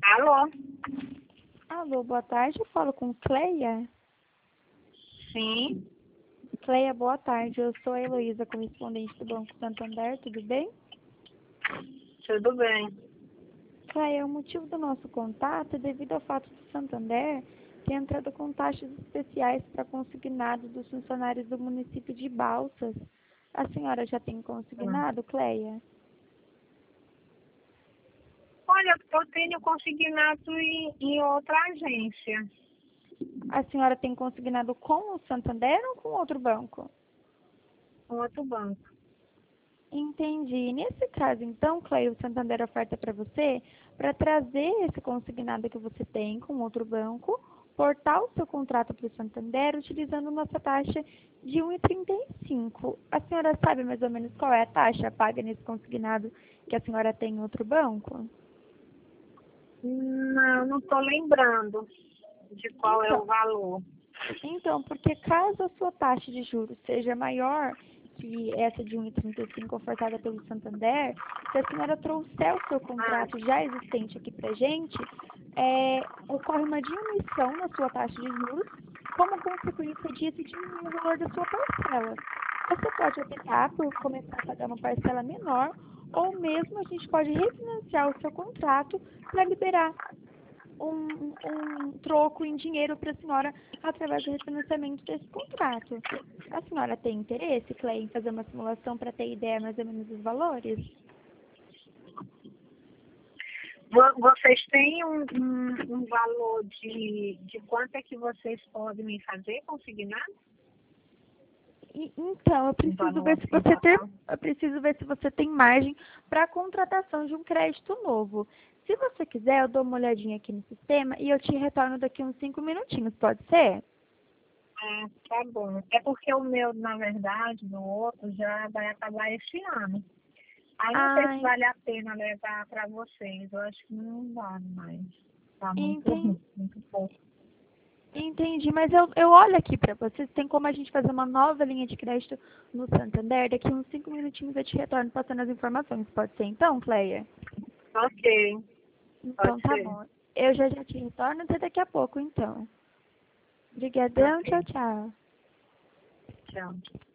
Alô? Alô, boa tarde. Eu falo com Cleia. Sim, Cleia, boa tarde. Eu sou a Heloísa, correspondente do Banco Santander. Tudo bem? tudo bem. Cleia, o motivo do nosso contato é devido ao fato do Santander ter entrado com taxas especiais para consignados dos funcionários do município de Balsas. A senhora já tem consignado, Cleia? Olha, eu tenho consignado em outra agência, A senhora tem consignado com o Santander ou com outro banco? um outro banco. Entendi. Nesse caso, então, Cleia, o Santander oferta para você para trazer esse consignado que você tem com outro banco, portar o seu contrato para o Santander utilizando nossa taxa de 1,35. A senhora sabe mais ou menos qual é a taxa paga nesse consignado que a senhora tem em outro banco? Não estou lembrando de qual é o Então, valor. Porque caso a sua taxa de juros seja maior que essa de 1,35 ofertada pelo Santander, se a senhora trouxer o seu contrato já existente aqui para a gente, ocorre uma diminuição na sua taxa de juros, como consequência disso diminui o valor da sua parcela. Você pode optar por começar a pagar uma parcela menor, ou mesmo a gente pode refinanciar o seu contrato para liberar um troco em dinheiro para a senhora através do refinanciamento desse contrato. A senhora tem interesse, Cleia, em fazer uma simulação para ter ideia mais ou menos dos valores? Vocês têm um valor de quanto é que vocês podem me fazer consignar? Então, Um valor assim total? eu preciso ver se você tem margem para a contratação de um crédito novo. Se você quiser, eu dou uma olhadinha aqui no sistema e eu te retorno daqui uns 5 minutinhos, pode ser? Tá bom. É porque o meu, na verdade, no outro, já vai acabar esse ano. Aí não sei se Ai, vale a pena levar para vocês. Eu acho que não vale mais. Tá muito entendi. ruim, muito pouco. Entendi, mas eu olho aqui para você. Tem como a gente fazer uma nova linha de crédito no Santander? Daqui uns 5 minutinhos eu te retorno passando as informações. Pode ser então, Cleia? Ok, Então pode tá ser. bom. Eu já te retorno até daqui a pouco, então. Obrigadão, tchau, Ok, tchau. tchau.